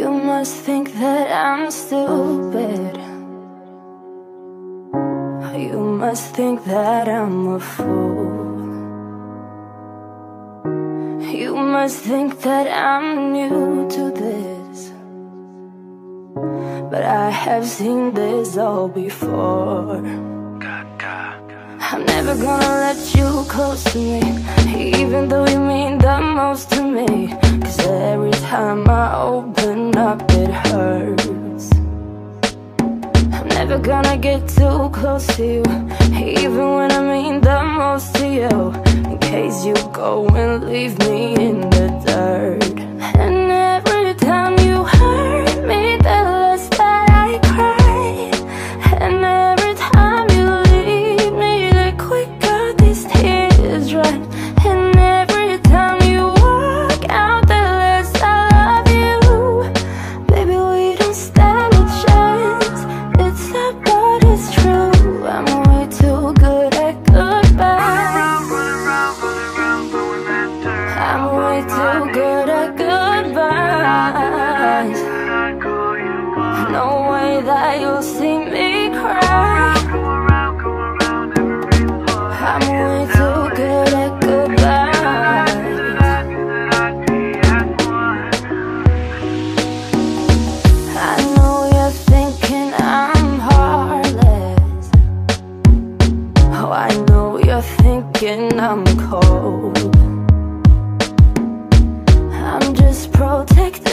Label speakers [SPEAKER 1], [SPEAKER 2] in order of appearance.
[SPEAKER 1] You must think that I'm stupid. You must think that I'm a fool. You must think that I'm new to this, but I have seen this all before. I'm never gonna let you close to me, even though you mean the most to me. Cause every time I open up it hurts. I'm never gonna get too close to you, even when I mean the most to you, in case you go and leave me in the dirt. And every time you hurt me, the less that I cry. And every time you leave me, the quicker these tears run. And every time you walk out, the less I love you. Baby, we don't stand a chance. It's sad but it's true. I'm way too good at goodbyes. I'm way too good at goodbyes. No way that you'll see me cry. I'm way too good at goodbyes. I know you're thinking I'm heartless. Oh, I know you're thinking I'm cold. I'm just protecting